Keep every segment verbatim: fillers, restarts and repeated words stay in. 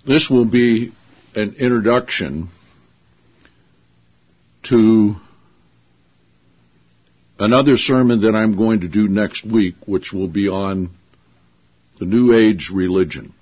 This will be an introduction to another sermon that I'm going to do next week, which will be on the New Age religion.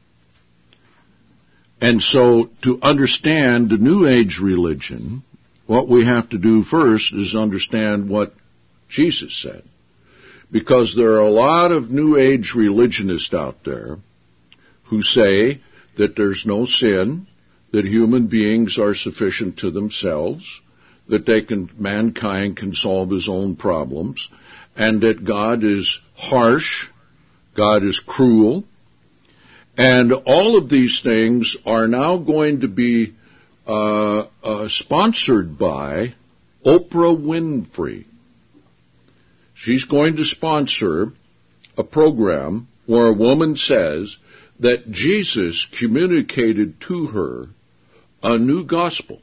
And so, to understand the New Age religion, what we have to do first is understand what Jesus said. Because there are a lot of New Age religionists out there who say that there's no sin, that human beings are sufficient to themselves, that they can, mankind can solve his own problems, and that God is harsh, God is cruel, and all of these things are now going to be uh, uh, sponsored by Oprah Winfrey. She's going to sponsor a program where a woman says that Jesus communicated to her a new gospel.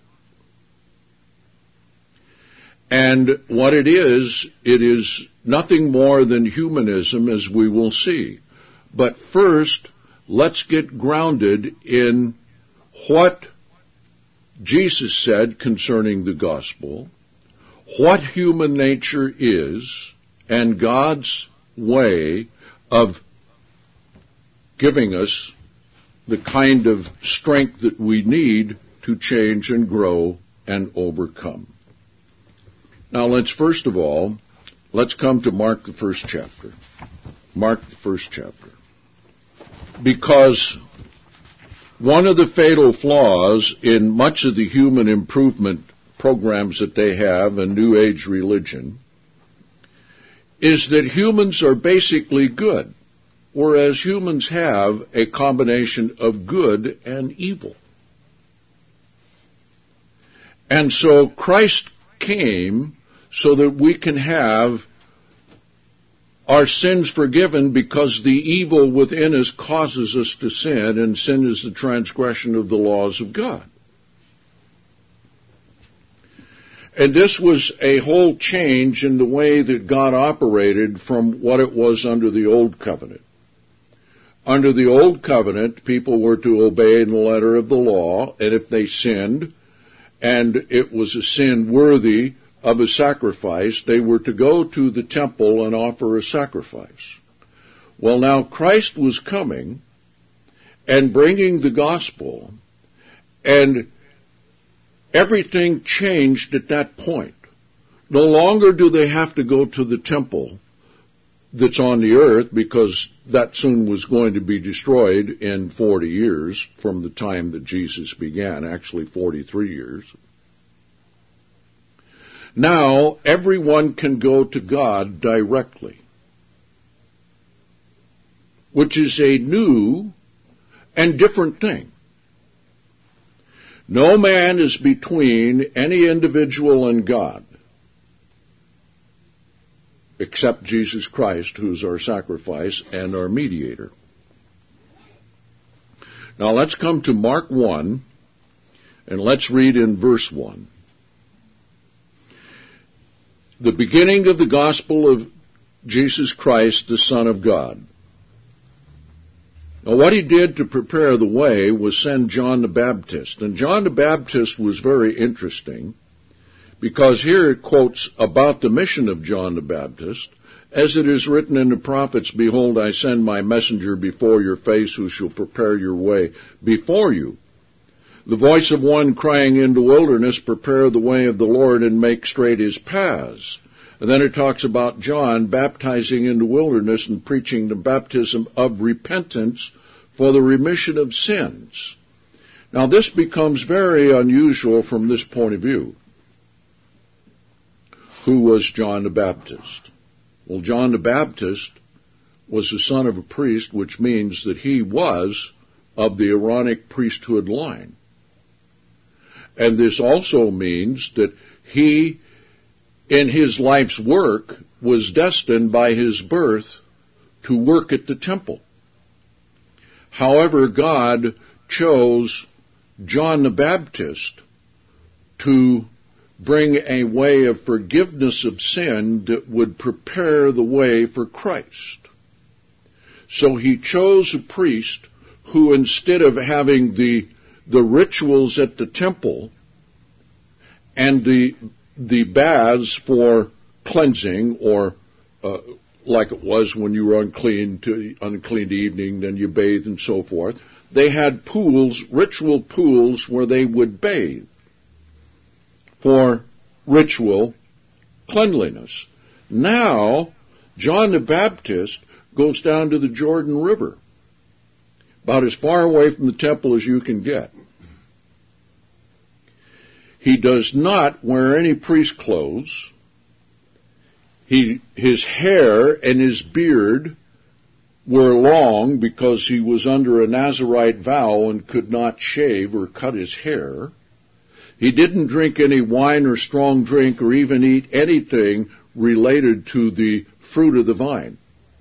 And what it is, it is nothing more than humanism, as we will see. But first, let's get grounded in what Jesus said concerning the gospel, what human nature is, and God's way of giving us the kind of strength that we need to change and grow and overcome. Now let's first of all, let's come to Mark the first chapter. Mark the first chapter. Because one of the fatal flaws in much of the human improvement programs that they have in New Age religion is that humans are basically good, whereas humans have a combination of good and evil. And so Christ came so that we can have our sins forgiven, because the evil within us causes us to sin, and sin is the transgression of the laws of God. And this was a whole change in the way that God operated from what it was under the Old Covenant. Under the Old Covenant, people were to obey the letter of the law, and if they sinned, and it was a sin worthy of a sacrifice, they were to go to the temple and offer a sacrifice. Well, now Christ was coming and bringing the gospel, and everything changed at that point. No longer do they have to go to the temple that's on the earth, because that soon was going to be destroyed in forty years from the time that Jesus began, actually forty-three years. Now, everyone can go to God directly, which is a new and different thing. No man is between any individual and God, except Jesus Christ, who is our sacrifice and our mediator. Now let's come to Mark one, and let's read in verse one. The beginning of the gospel of Jesus Christ, the Son of God. Now, what he did to prepare the way was send John the Baptist. And John the Baptist was very interesting, because here it quotes about the mission of John the Baptist, as it is written in the prophets, "Behold, I send my messenger before your face, who shall prepare your way before you. The voice of one crying in the wilderness, prepare the way of the Lord, and make straight his paths." And then it talks about John baptizing in the wilderness and preaching the baptism of repentance for the remission of sins. Now this becomes very unusual from this point of view. Who was John the Baptist? Well, John the Baptist was the son of a priest, which means that he was of the Aaronic priesthood line. And this also means that he, in his life's work, was destined by his birth to work at the temple. However, God chose John the Baptist to bring a way of forgiveness of sin that would prepare the way for Christ. So he chose a priest who, instead of having the the rituals at the temple and the the baths for cleansing, or uh, like it was when you were unclean to unclean to evening, then you bathed and so forth, they had pools, ritual pools, where they would bathe for ritual cleanliness. Now, John the Baptist goes down to the Jordan River, about as far away from the temple as you can get. He does not wear any priest clothes. He, his hair and his beard were long because he was under a Nazirite vow and could not shave or cut his hair. He didn't drink any wine or strong drink or even eat anything related to the fruit of the vine.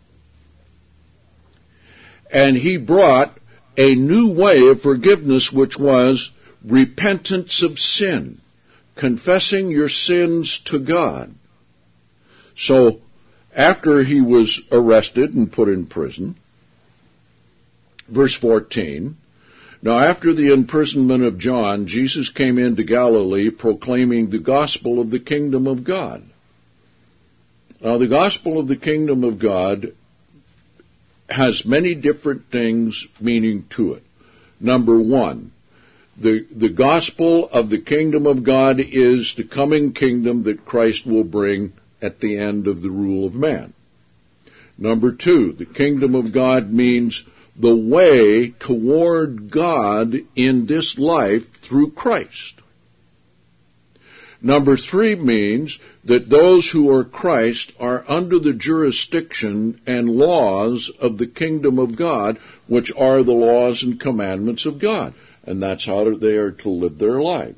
And he brought a new way of forgiveness, which was repentance of sin, confessing your sins to God. So, after he was arrested and put in prison, verse fourteen, now after the imprisonment of John, Jesus came into Galilee proclaiming the gospel of the kingdom of God. Now, the gospel of the kingdom of God has many different things meaning to it. Number one, the, the gospel of the kingdom of God is the coming kingdom that Christ will bring at the end of the rule of man. Number two, the kingdom of God means the way toward God in this life through Christ. Number three means that those who are Christ are under the jurisdiction and laws of the kingdom of God, which are the laws and commandments of God. And that's how they are to live their lives.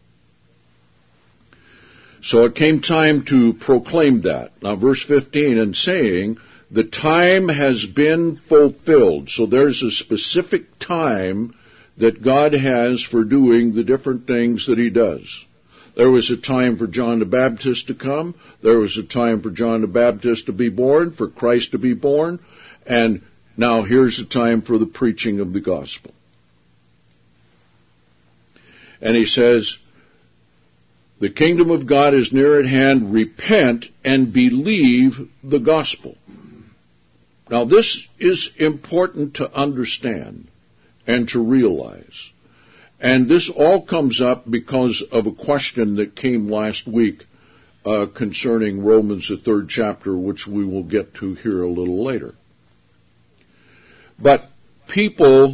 So it came time to proclaim that. Now, verse fifteen, and saying, the time has been fulfilled. So there's a specific time that God has for doing the different things that he does. There was a time for John the Baptist to come. There was a time for John the Baptist to be born, for Christ to be born. And now here's a time for the preaching of the gospel. And he says, the kingdom of God is near at hand. Repent and believe the gospel. Now, this is important to understand and to realize. And this all comes up because of a question that came last week uh, concerning Romans, the third chapter, which we will get to here a little later. But people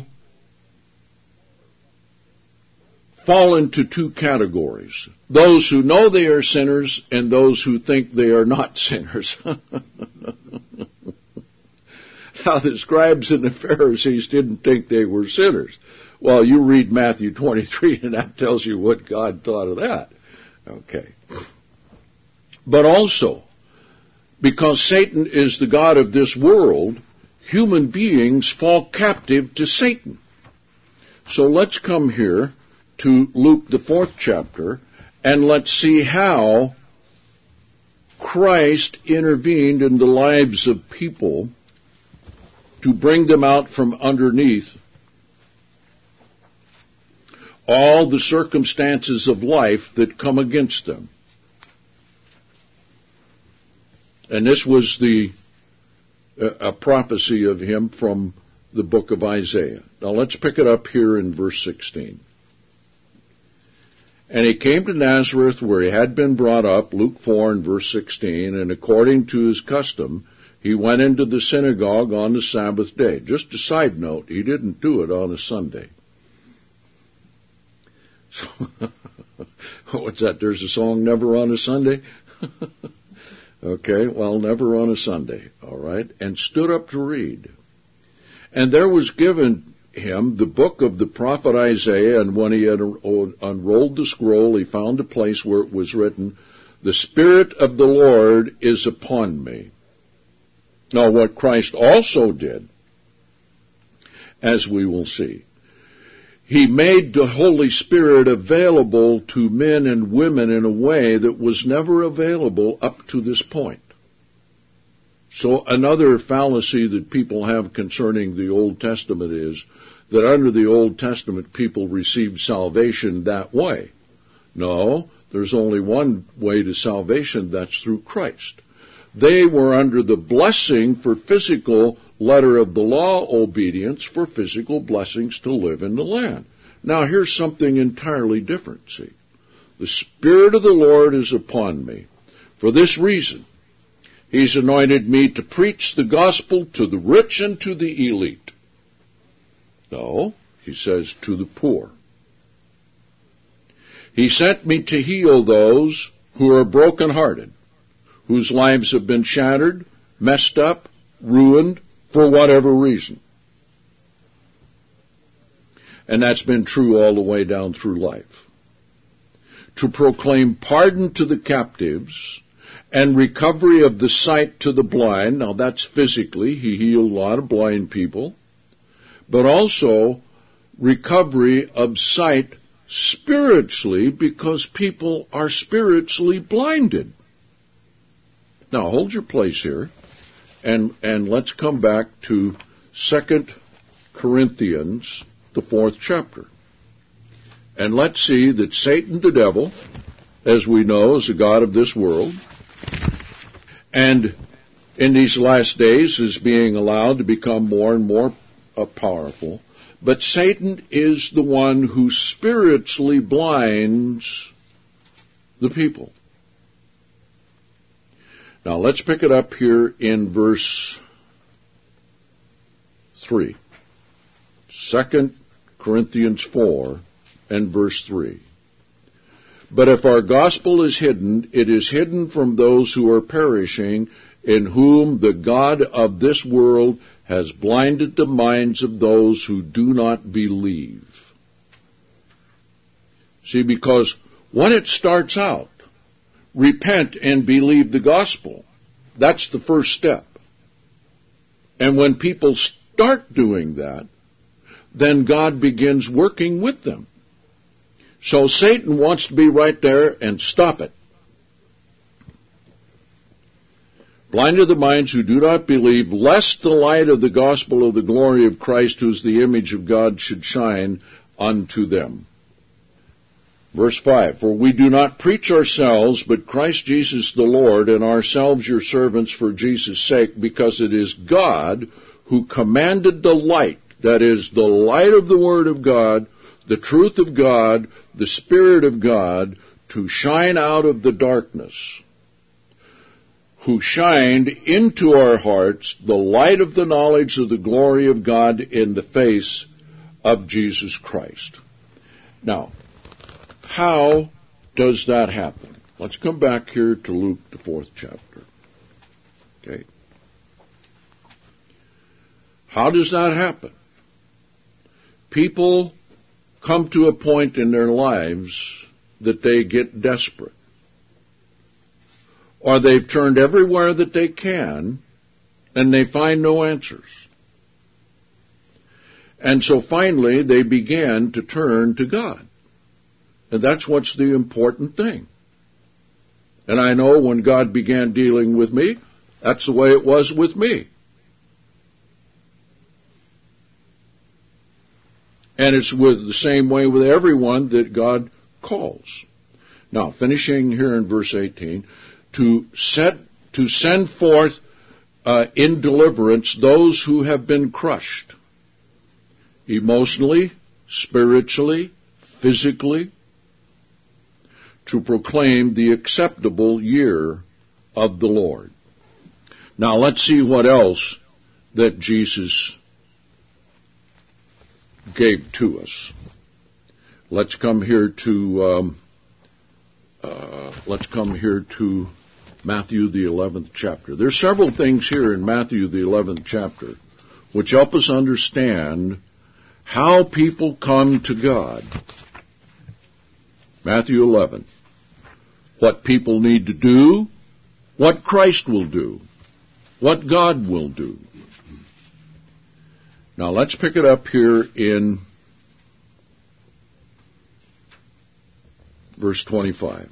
fall into two categories. Those who know they are sinners and those who think they are not sinners. Now, the scribes and the Pharisees didn't think they were sinners. Well, you read Matthew twenty-three, and that tells you what God thought of that. Okay. But also, because Satan is the god of this world, human beings fall captive to Satan. So let's come here to Luke, the fourth chapter, and let's see how Christ intervened in the lives of people to bring them out from underneath all the circumstances of life that come against them. And this was the uh, a prophecy of him from the book of Isaiah. Now let's pick it up here in verse sixteen. And he came to Nazareth where he had been brought up, Luke four and verse sixteen, and according to his custom, he went into the synagogue on the Sabbath day. Just a side note, he didn't do it on a Sunday. What's that? There's a song, Never on a Sunday? Okay, well, never on a Sunday, all right? And stood up to read. And there was given him the book of the prophet Isaiah, and when he had unrolled the scroll, he found a place where it was written, the Spirit of the Lord is upon me. Now, what Christ also did, as we will see, he made the Holy Spirit available to men and women in a way that was never available up to this point. So another fallacy that people have concerning the Old Testament is that under the Old Testament people received salvation that way. No, there's only one way to salvation, that's through Christ. They were under the blessing for physical letter of the law obedience, for physical blessings to live in the land. Now here's something entirely different, see. The Spirit of the Lord is upon me. For this reason, He's anointed me to preach the gospel to the rich and to the elite. No, He says to the poor. He sent me to heal those who are brokenhearted, whose lives have been shattered, messed up, ruined, for whatever reason. And that's been true all the way down through life. To proclaim pardon to the captives and recovery of the sight to the blind. Now that's physically, He healed a lot of blind people. But also recovery of sight spiritually, because people are spiritually blinded. Now hold your place here, and, and let's come back to Second Corinthians, the fourth chapter. And let's see that Satan, the devil, as we know, is the god of this world, and in these last days is being allowed to become more and more uh, powerful. But Satan is the one who spiritually blinds the people. Now let's pick it up here in verse three. Second Corinthians four and verse three. But if our gospel is hidden, it is hidden from those who are perishing, in whom the God of this world has blinded the minds of those who do not believe. See, because when it starts out, repent and believe the gospel, that's the first step. And when people start doing that, then God begins working with them. So Satan wants to be right there and stop it. Blind are the minds who do not believe, lest the light of the gospel of the glory of Christ, who is the image of God, should shine unto them. Verse five, for we do not preach ourselves, but Christ Jesus the Lord, and ourselves your servants for Jesus' sake, because it is God who commanded the light, that is, the light of the Word of God, the truth of God, the Spirit of God, to shine out of the darkness, who shined into our hearts the light of the knowledge of the glory of God in the face of Jesus Christ. Now, how does that happen? Let's come back here to Luke, the fourth chapter. Okay. How does that happen? People come to a point in their lives that they get desperate. Or they've turned everywhere that they can, and they find no answers. And so finally they begin to turn to God. And that's what's the important thing. And I know when God began dealing with me, that's the way it was with me. And it's with the same way with everyone that God calls. Now, finishing here in verse eighteen, to set to send forth uh, in deliverance those who have been crushed, emotionally, spiritually, physically, to proclaim the acceptable year of the Lord. Now, let's see what else that Jesus gave to us. Let's come here to um, uh, let's come here to Matthew the eleventh chapter. There's several things here in Matthew the eleventh chapter which help us understand how people come to God. Matthew eleven. What people need to do, what Christ will do, what God will do. Now let's pick it up here in verse twenty-five.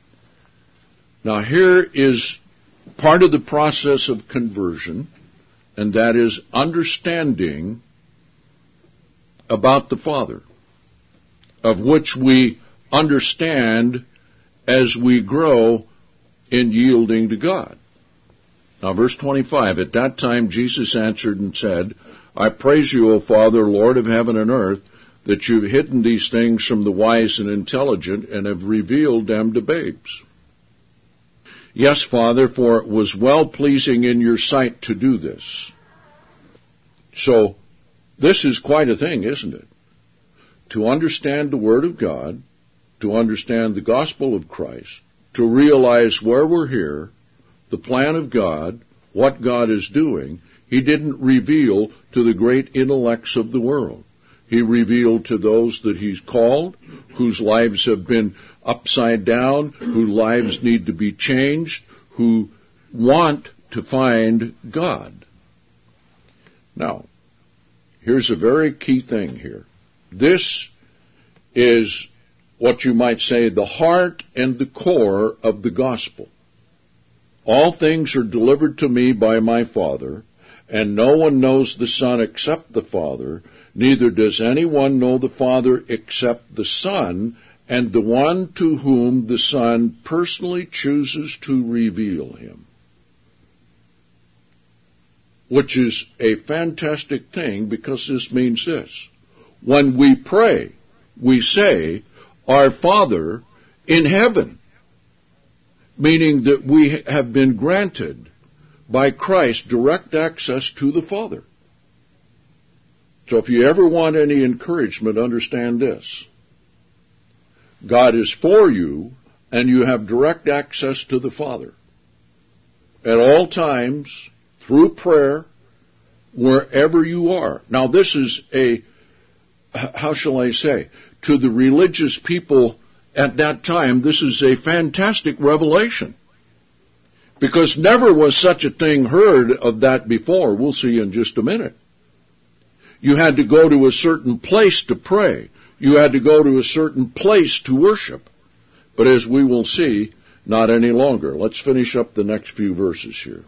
Now here is part of the process of conversion, and that is understanding about the Father, of which we understand as we grow in yielding to God. Now, verse twenty-five, at that time Jesus answered and said, I praise you, O Father, Lord of heaven and earth, that you've hidden these things from the wise and intelligent and have revealed them to babes. Yes, Father, for it was well-pleasing in your sight to do this. So, this is quite a thing, isn't it? To understand the Word of God, to understand the gospel of Christ, to realize where we're here, the plan of God, what God is doing, He didn't reveal to the great intellects of the world. He revealed to those that He's called, whose lives have been upside down, whose lives need to be changed, who want to find God. Now, here's a very key thing here. This is what you might say the heart and the core of the gospel. All things are delivered to me by my Father, and no one knows the Son except the Father, neither does anyone know the Father except the Son, and the one to whom the Son personally chooses to reveal Him. Which is a fantastic thing, because this means this. When we pray, we say, Our Father in heaven, meaning that we have been granted by Christ direct access to the Father. So if you ever want any encouragement, understand this. God is for you, and you have direct access to the Father. At all times, through prayer, wherever you are. Now this is a, how shall I say, to the religious people at that time, this is a fantastic revelation. Because never was such a thing heard of that before. We'll see in just a minute. You had to go to a certain place to pray. You had to go to a certain place to worship. But as we will see, not any longer. Let's finish up the next few verses here.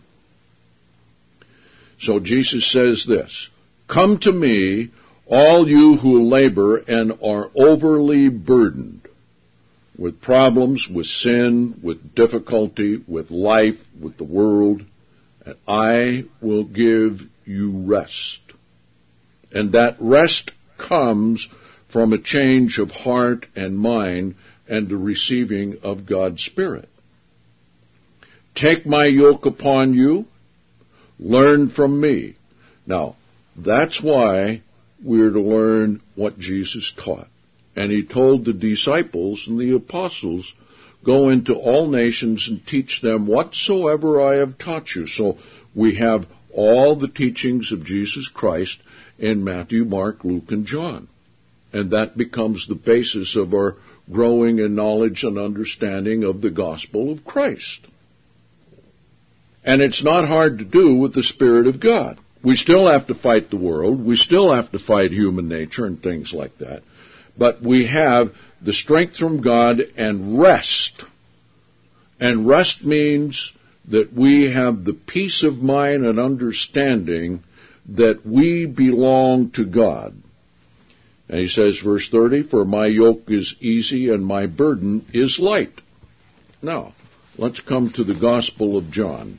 So Jesus says this, Come to me, all you who labor and are overly burdened with problems, with sin, with difficulty, with life, with the world, and I will give you rest. And that rest comes from a change of heart and mind and the receiving of God's Spirit. Take my yoke upon you, learn from me. Now, that's why we're to learn what Jesus taught. And He told the disciples and the apostles, Go into all nations and teach them whatsoever I have taught you. So we have all the teachings of Jesus Christ in Matthew, Mark, Luke, and John. And that becomes the basis of our growing in knowledge and understanding of the gospel of Christ. And it's not hard to do with the Spirit of God. We still have to fight the world. We still have to fight human nature and things like that. But we have the strength from God and rest. And rest means that we have the peace of mind and understanding that we belong to God. And he says, verse thirty, For my yoke is easy and my burden is light. Now, let's come to the Gospel of John.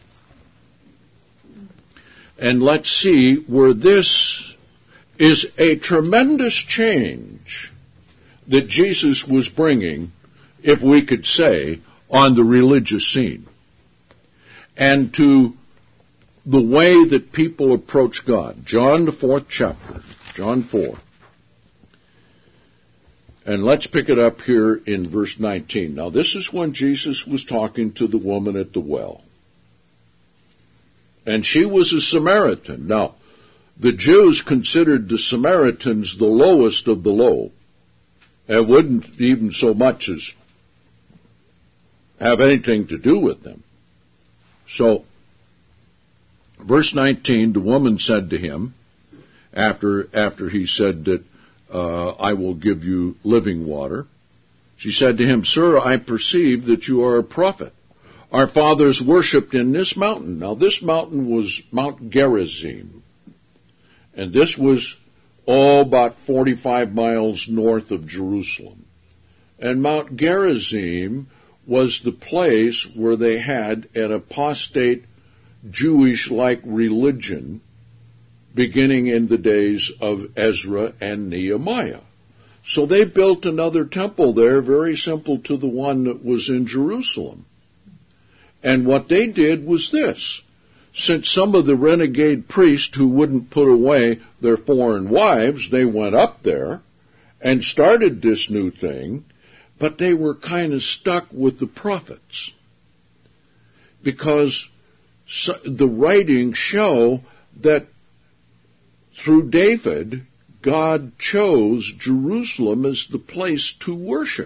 And let's see where this is a tremendous change that Jesus was bringing, if we could say, on the religious scene. And to the way that people approach God. John, the fourth chapter. John four. And let's pick it up here in verse nineteen. Now, this is when Jesus was talking to the woman at the well. And she was a Samaritan. Now, the Jews considered the Samaritans the lowest of the low. And wouldn't even so much as have anything to do with them. So, verse nineteen, the woman said to him, after after he said that, uh, I will give you living water, she said to him, Sir, I perceive that you are a prophet. Our fathers worshipped in this mountain. Now, this mountain was Mount Gerizim. And this was all about forty-five miles north of Jerusalem. And Mount Gerizim was the place where they had an apostate Jewish-like religion beginning in the days of Ezra and Nehemiah. So they built another temple there, very simple to the one that was in Jerusalem. And what they did was this. Since some of the renegade priests who wouldn't put away their foreign wives, they went up there and started this new thing, but they were kind of stuck with the prophets. Because the writings show that through David, God chose Jerusalem as the place to worship.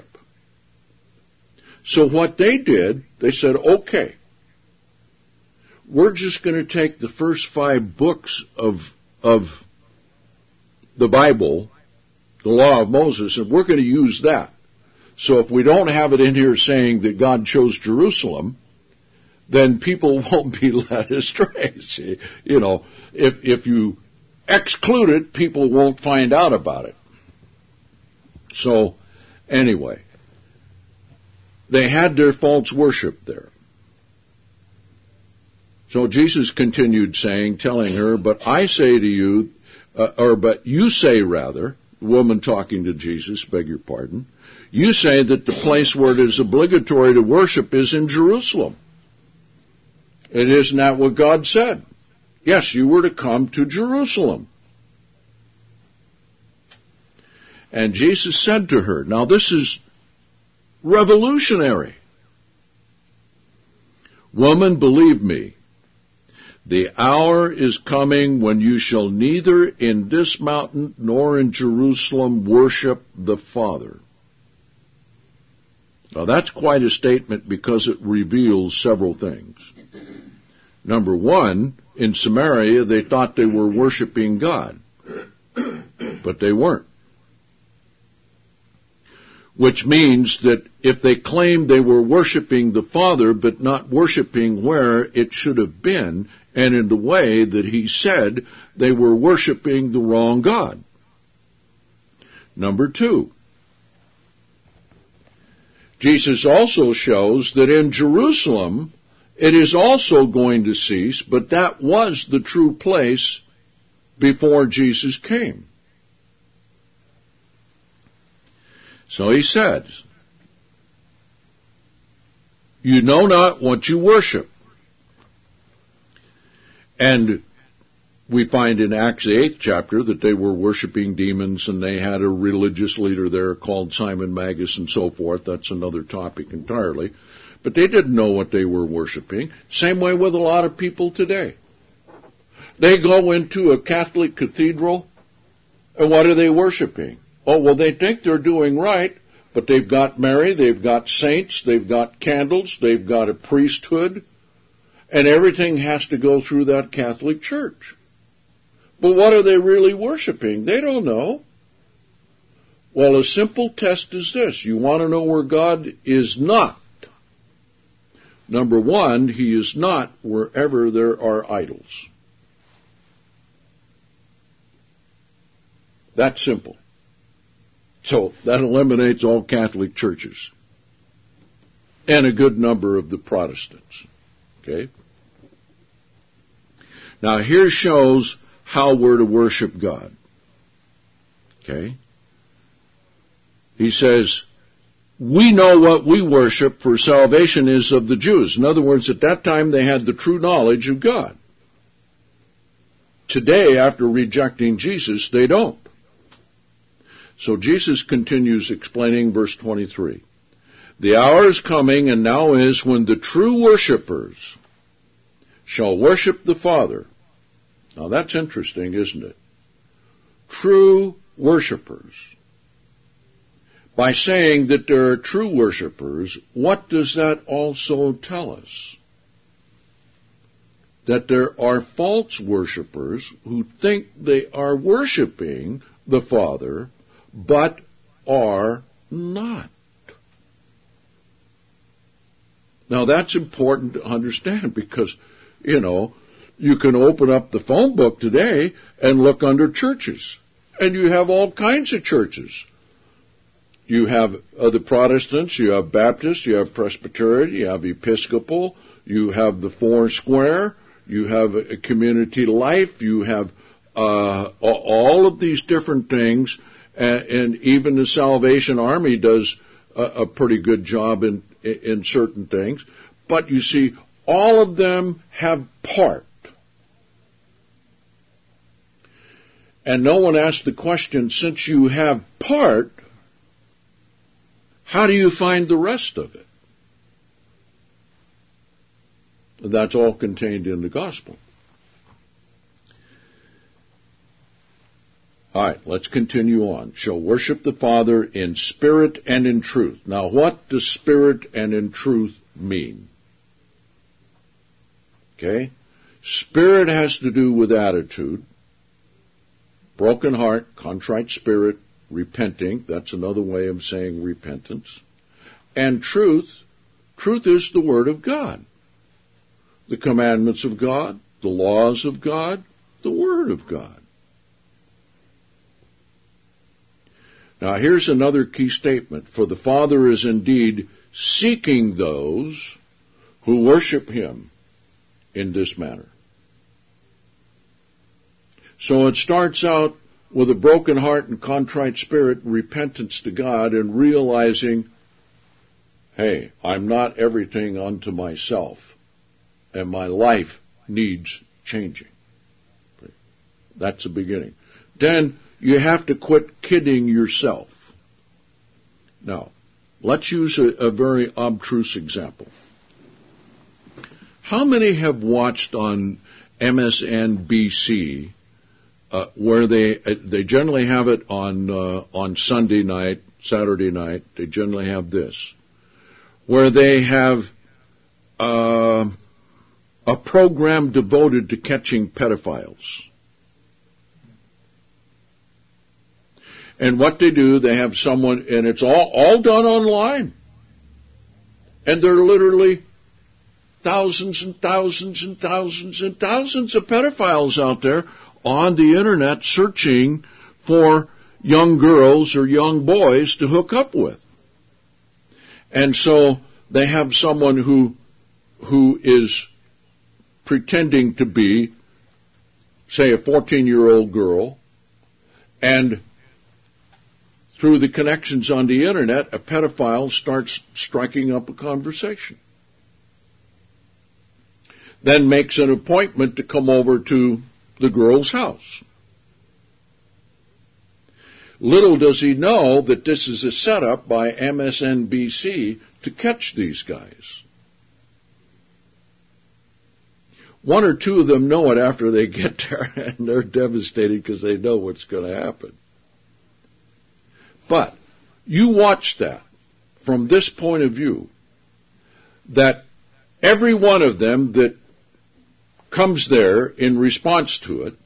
So what they did, they said, okay, we're just going to take the first five books of, of the Bible, the Law of Moses, and we're going to use that. So if we don't have it in here saying that God chose Jerusalem, then people won't be led astray. See, you know, if, if you exclude it, people won't find out about it. So, anyway, they had their false worship there. So Jesus continued saying, telling her, but I say to you, uh, or but you say rather, the woman talking to Jesus, beg your pardon, you say that the place where it is obligatory to worship is in Jerusalem. And isn't that what God said? Yes, you were to come to Jerusalem. And Jesus said to her, now this is revolutionary. Woman, believe me, the hour is coming when you shall neither in this mountain nor in Jerusalem worship the Father. Now that's quite a statement because it reveals several things. Number one, in Samaria they thought they were worshiping God, but they weren't. Which means that if they claimed they were worshiping the Father but not worshiping where it should have been and in the way that He said, they were worshiping the wrong God. Number two, Jesus also shows that in Jerusalem it is also going to cease, but that was the true place before Jesus came. So he said, you know not what you worship. And we find in Acts the eighth chapter that they were worshiping demons and they had a religious leader there called Simon Magus and so forth. That's another topic entirely. But they didn't know what they were worshiping. Same way with a lot of people today. They go into a Catholic cathedral and what are they worshiping? Oh, well, they think they're doing right, but they've got Mary, they've got saints, they've got candles, they've got a priesthood, and everything has to go through that Catholic Church. But what are they really worshiping? They don't know. Well, a simple test is this. You want to know where God is not? Number one, He is not wherever there are idols. That's simple. So that eliminates all Catholic churches and a good number of the Protestants. Okay? Now here shows how we're to worship God. Okay? He says, we know what we worship, for salvation is of the Jews. In other words, at that time they had the true knowledge of God. Today, after rejecting Jesus, they don't. So Jesus continues explaining verse twenty-three. The hour is coming, and now is, when the true worshipers shall worship the Father. Now that's interesting, isn't it? True worshipers. By saying that there are true worshipers, what does that also tell us? That there are false worshipers who think they are worshiping the Father, but are not. Now, that's important to understand because, you know, you can open up the phone book today and look under churches, and you have all kinds of churches. You have uh, the Protestants, you have Baptists, you have Presbyterian, you have Episcopal, you have the Four Square, you have a community life, you have uh, all of these different things, and, and even the Salvation Army does a, a pretty good job in, in certain things. But you see, all of them have part. And no one asked the question, since you have part, how do you find the rest of it? That's all contained in the gospel. All right, let's continue on. Shall worship the Father in spirit and in truth. Now, what does spirit and in truth mean? Okay? Spirit has to do with attitude. Broken heart, contrite spirit, repenting. That's another way of saying repentance. And truth, truth is the Word of God. The commandments of God, the laws of God, the Word of God. Now here's another key statement. For the Father is indeed seeking those who worship Him in this manner. So it starts out with a broken heart and contrite spirit, repentance to God, and realizing, hey, I'm not everything unto myself, and my life needs changing. That's the beginning. Then you have to quit kidding yourself. Now, let's use a, a very obtruse example. How many have watched on M S N B C Uh, where they uh, they generally have it on uh, on Sunday night, Saturday night. They generally have this, where they have uh, a program devoted to catching pedophiles. And what they do, they have someone, and it's all all done online, and there are literally thousands and thousands and thousands and thousands of pedophiles out there on the internet searching for young girls or young boys to hook up with. And so they have someone who who is pretending to be, say, a fourteen-year-old girl, and through the connections on the internet, a pedophile starts striking up a conversation. Then makes an appointment to come over to the girl's house. Little does he know that this is a setup by M S N B C to catch these guys. One or two of them know it after they get there, and they're devastated because they know what's going to happen. But you watch that from this point of view, that every one of them that comes there in response to it,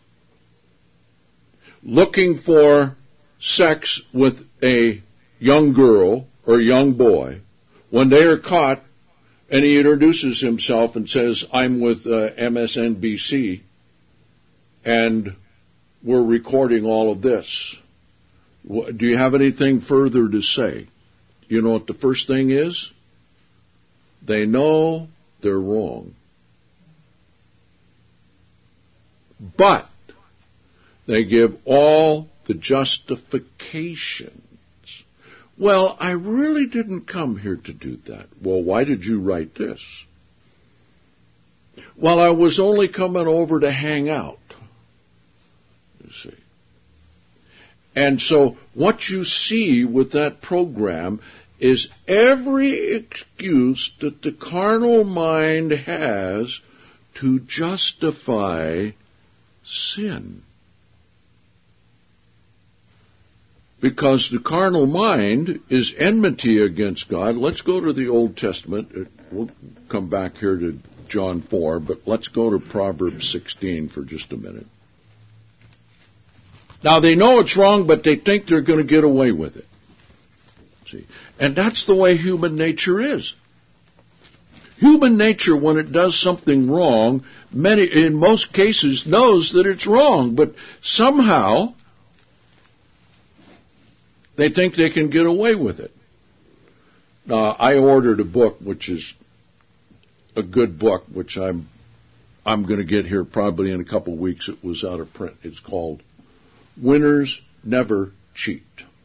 looking for sex with a young girl or young boy, when they are caught and he introduces himself and says, I'm with uh, M S N B C and we're recording all of this. Do you have anything further to say? You know what the first thing is? They know they're wrong. But they give all the justifications. Well, I really didn't come here to do that. Well, why did you write this? Well, I was only coming over to hang out. You see. And so what you see with that program is every excuse that the carnal mind has to justify sin. Because the carnal mind is enmity against God. Let's go to the Old Testament. We'll come back here to John four, but let's go to Proverbs sixteen for just a minute. Now, they know it's wrong, but they think they're going to get away with it. See? And that's the way human nature is. Human nature, when it does something wrong, many, in most cases, knows that it's wrong, but somehow they think they can get away with it. Now, I ordered a book, which is a good book, which I'm I'm going to get here probably in a couple of weeks. It was out of print. It's called Winners Never Cheat.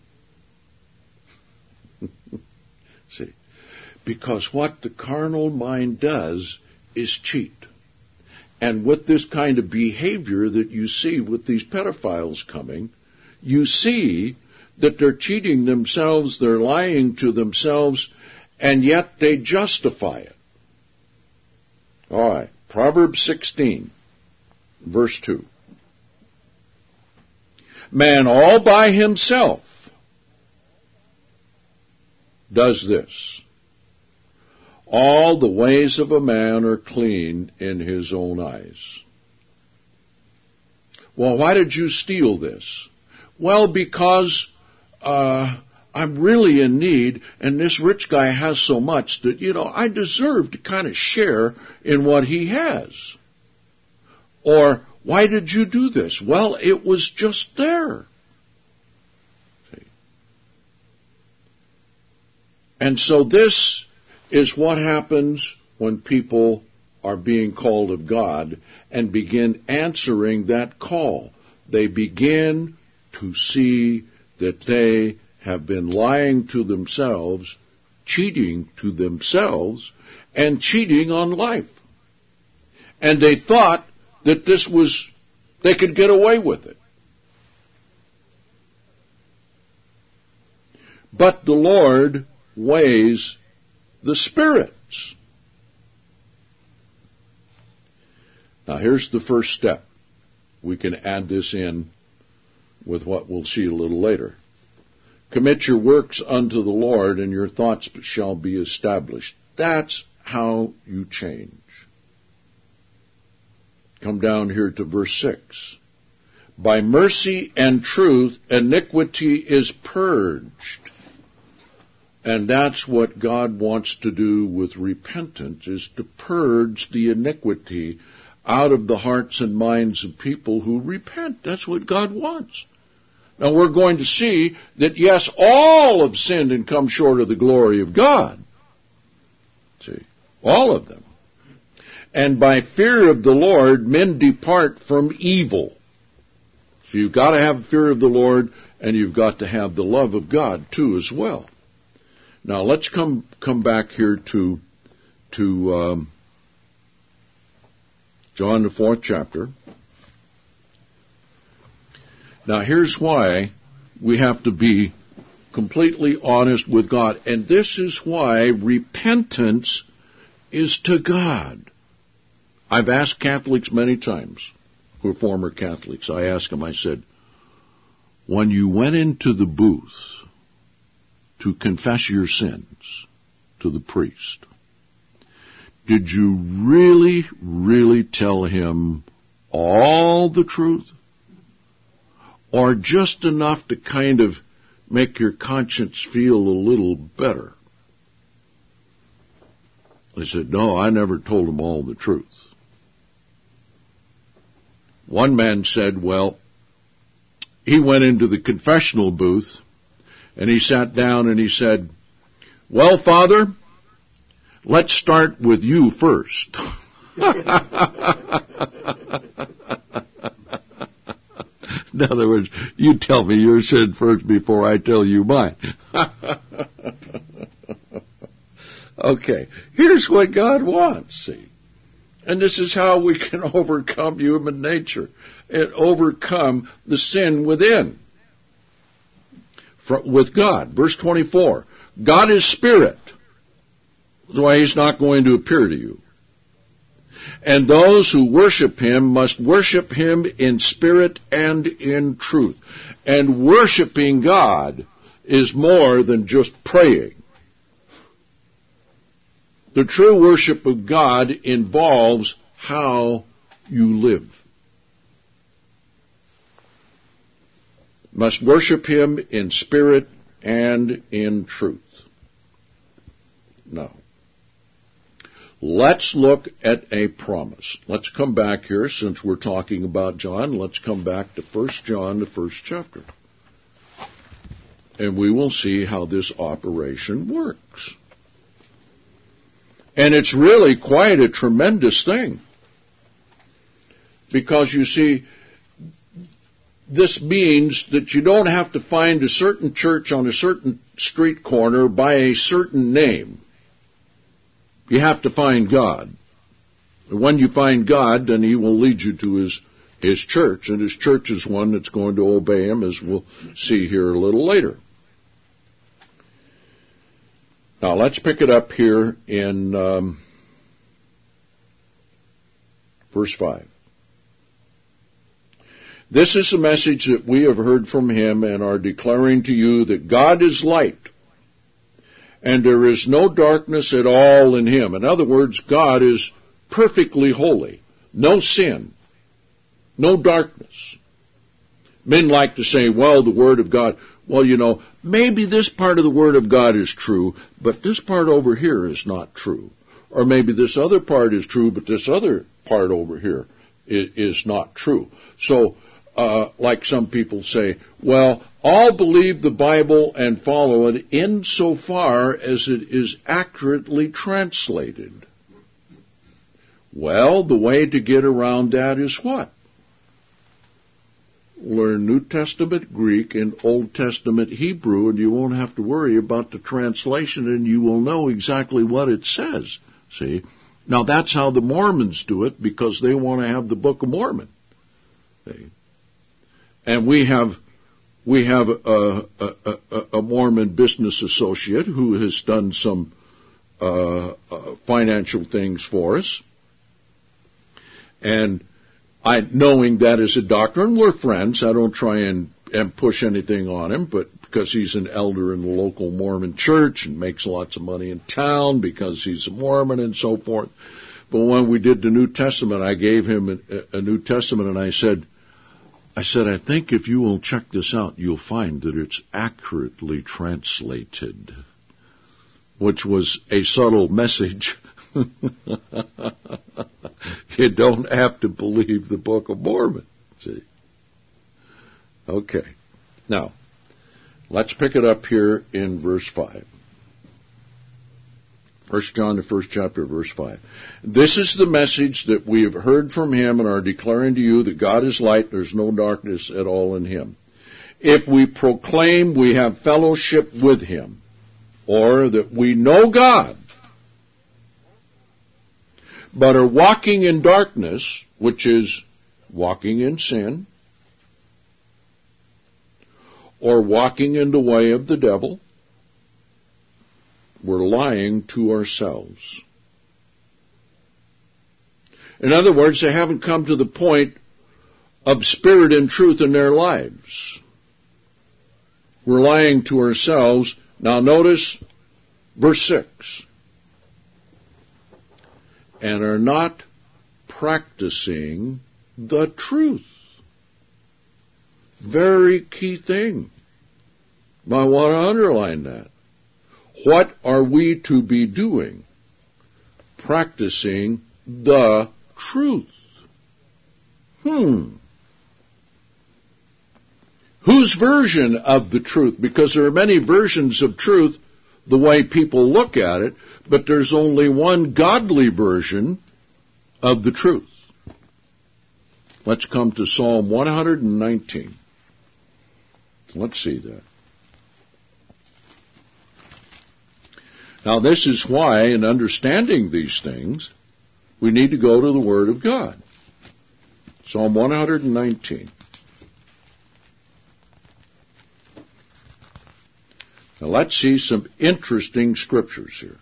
See, because what the carnal mind does is cheat. And with this kind of behavior that you see with these pedophiles coming, you see that they're cheating themselves, they're lying to themselves, and yet they justify it. All right, Proverbs sixteen, verse two. Man all by himself does this. All the ways of a man are clean in his own eyes. Well, why did you steal this? Well, because uh, I'm really in need, and this rich guy has so much that, you know, I deserve to kind of share in what he has. Or, why did you do this? Well, it was just there. See? And so this is what happens when people are being called of God and begin answering that call. They begin to see that they have been lying to themselves, cheating to themselves, and cheating on life. And they thought that this was, they could get away with it. But the Lord weighs the spirits. Now here's the first step. We can add this in with what we'll see a little later. Commit your works unto the Lord, and your thoughts shall be established. That's how you change. Come down here to verse six. By mercy and truth, iniquity is purged. And that's what God wants to do with repentance, is to purge the iniquity out of the hearts and minds of people who repent. That's what God wants. Now we're going to see that, yes, all have sinned and come short of the glory of God. See, all of them. And by fear of the Lord, men depart from evil. So you've got to have fear of the Lord, and you've got to have the love of God, too, as well. Now let's come come back here to to um, John, the fourth chapter. Now here's why we have to be completely honest with God. And this is why repentance is to God. I've asked Catholics many times, who are former Catholics, I asked them, I said, when you went into the booth to confess your sins to the priest, did you really, really tell him all the truth? Or just enough to kind of make your conscience feel a little better? I said, no, I never told him all the truth. One man said, well, he went into the confessional booth and he sat down and he said, well, Father, let's start with you first. In other words, you tell me your sin first before I tell you mine. Okay, here's what God wants, see. And this is how we can overcome human nature and overcome the sin within. For, with God. Verse twenty-four. God is spirit. That's why he's not going to appear to you. And those who worship him must worship him in spirit and in truth. And worshiping God is more than just praying. The true worship of God involves how you live. Must worship him in spirit and in truth. Now, Let's look at a promise. Let's come back here, since we're talking about John, let's come back to First John, the first chapter. And we will see how this operation works. And it's really quite a tremendous thing. Because you see, this means that you don't have to find a certain church on a certain street corner by a certain name. You have to find God. And when you find God, then He will lead you to His, His church. And His church is one that's going to obey Him, as we'll see here a little later. Now, let's pick it up here in um, verse five. This is the message that we have heard from Him and are declaring to you, that God is light, and there is no darkness at all in Him. In other words, God is perfectly holy, no sin, no darkness. Men like to say, well, the Word of God, well, you know, maybe this part of the Word of God is true, but this part over here is not true. Or maybe this other part is true, but this other part over here is, is not true. So, uh, like some people say, well, all believe the Bible and follow it insofar as it is accurately translated. Well, the way to get around that is what? Learn New Testament Greek and Old Testament Hebrew, and you won't have to worry about the translation, and you will know exactly what it says. See? Now, that's how the Mormons do it, because they want to have the Book of Mormon. See? And we have we have a, a, a, a Mormon business associate who has done some uh, uh, financial things for us. And I, knowing that as a doctrine, we're friends. I don't try and, and push anything on him, but because he's an elder in the local Mormon church and makes lots of money in town because he's a Mormon and so forth. But when we did the New Testament, I gave him a, a New Testament, and I said, I said, I think if you will check this out, you'll find that it's accurately translated, which was a subtle message. You don't have to believe the Book of Mormon. See? Okay. Now, let's pick it up here in verse five. First John, the first chapter, verse five. This is the message that we have heard from Him and are declaring to you, that God is light, there's no darkness at all in Him. If we proclaim we have fellowship with Him, or that we know God, but are walking in darkness, which is walking in sin, or walking in the way of the devil, we're lying to ourselves. In other words, they haven't come to the point of spirit and truth in their lives. We're lying to ourselves. Now notice verse six. And are not practicing the truth. Very key thing. I want to underline that. What are we to be doing? Practicing the truth. Hmm. Whose version of the truth? Because there are many versions of truth, the way people look at it, but there's only one godly version of the truth. Let's come to Psalm one nineteen. Let's see that. Now, this is why, in understanding these things, we need to go to the Word of God. Psalm one nineteen. Now, let's see some interesting scriptures here.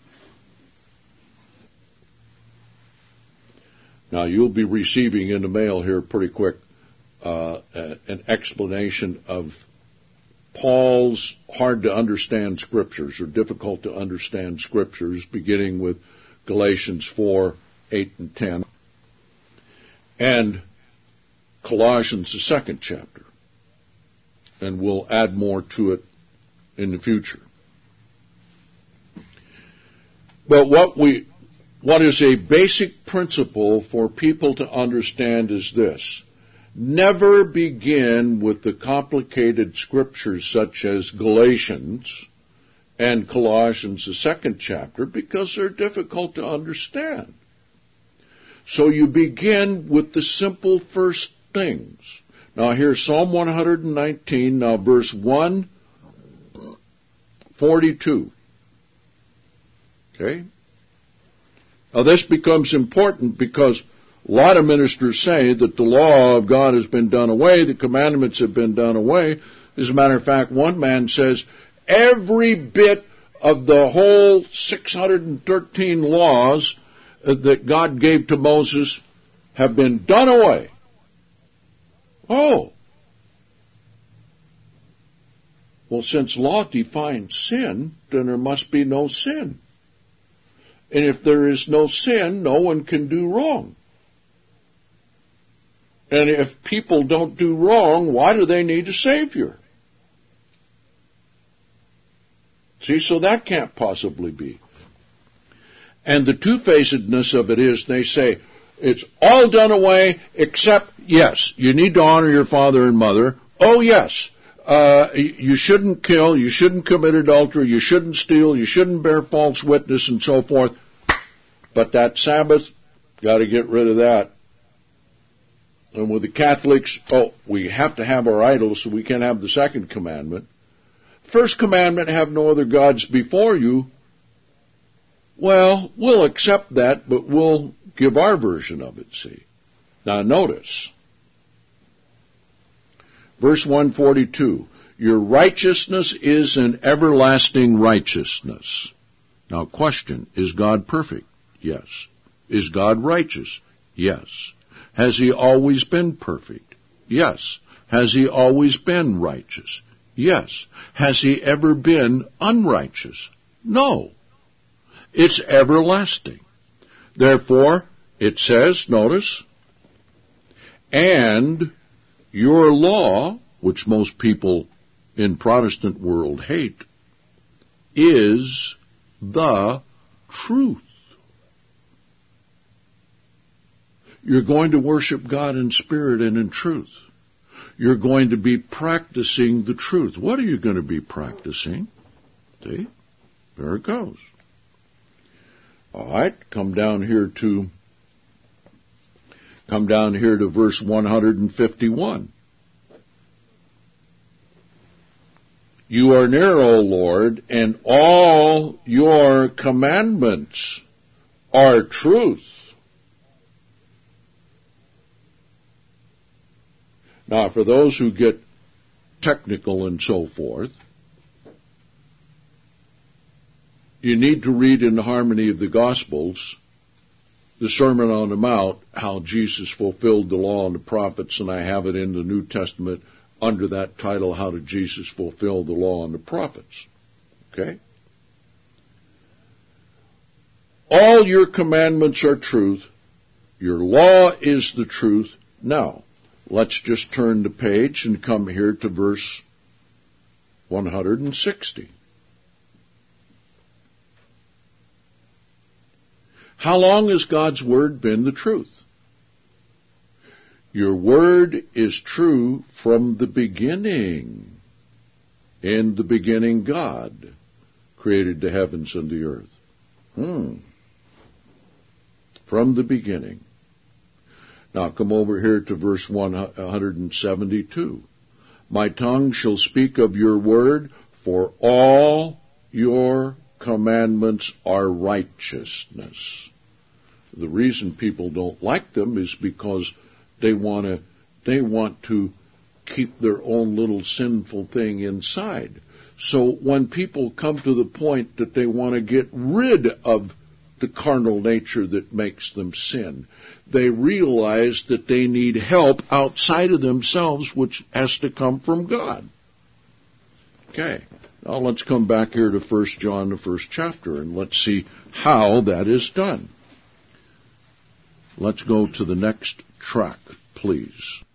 Now, you'll be receiving in the mail here pretty quick uh, an explanation of Paul's hard-to-understand scriptures, or difficult-to-understand scriptures, beginning with Galatians four, eight, and ten, and Colossians, the second chapter. And we'll add more to it in the future. But what we what is a basic principle for people to understand is this. Never begin with the complicated scriptures such as Galatians and Colossians, the second chapter, because they're difficult to understand. So you begin with the simple first things. Now here's Psalm one nineteen, now verse one forty-two. Okay? Now this becomes important because a lot of ministers say that the law of God has been done away, the commandments have been done away. As a matter of fact, one man says every bit of the whole six hundred thirteen laws that God gave to Moses have been done away. Oh. Well, since law defines sin, then there must be no sin. And if there is no sin, no one can do wrong. And if people don't do wrong, why do they need a Savior? See, so that can't possibly be. And the two-facedness of it is, they say, it's all done away except, yes, you need to honor your father and mother. Oh, yes, uh, you shouldn't kill, you shouldn't commit adultery, you shouldn't steal, you shouldn't bear false witness, and so forth. But that Sabbath, got to get rid of that. And with the Catholics, oh, we have to have our idols, so we can't have the second commandment. First commandment, have no other gods before you. Well, we'll accept that, but we'll give our version of it, see. Now notice, verse one forty-two, your righteousness is an everlasting righteousness. Now question, is God perfect? Yes. Is God righteous? Yes. Has he always been perfect? Yes. Has he always been righteous? Yes. Has he ever been unrighteous? No. It's everlasting. Therefore, it says, notice, and your law, which most people in Protestant world hate, is the truth. You're going to worship God in spirit and in truth. You're going to be practicing the truth. What are you going to be practicing? See? There it goes. All right, come down here to come down here to verse one fifty-one. You are near, O Lord, and all your commandments are truth. Now, for those who get technical and so forth, you need to read in the harmony of the Gospels the Sermon on the Mount, how Jesus fulfilled the law and the prophets, and I have it in the New Testament under that title, How Did Jesus Fulfill the Law and the Prophets? Okay? All your commandments are truth. Your law is the truth. Now, let's just turn the page and come here to verse one sixty. How long has God's Word been the truth? Your Word is true from the beginning. In the beginning, God created the heavens and the earth. Hmm. From the beginning. Now come over here to verse one seventy-two. My tongue shall speak of your word, for all your commandments are righteousness. The reason people don't like them is because they want to they want to keep their own little sinful thing inside. So when people come to the point that they want to get rid of the carnal nature that makes them sin, they realize that they need help outside of themselves, which has to come from God. Okay, now let's come back here to First John, the first chapter, and let's see how that is done. Let's go to the next track, please.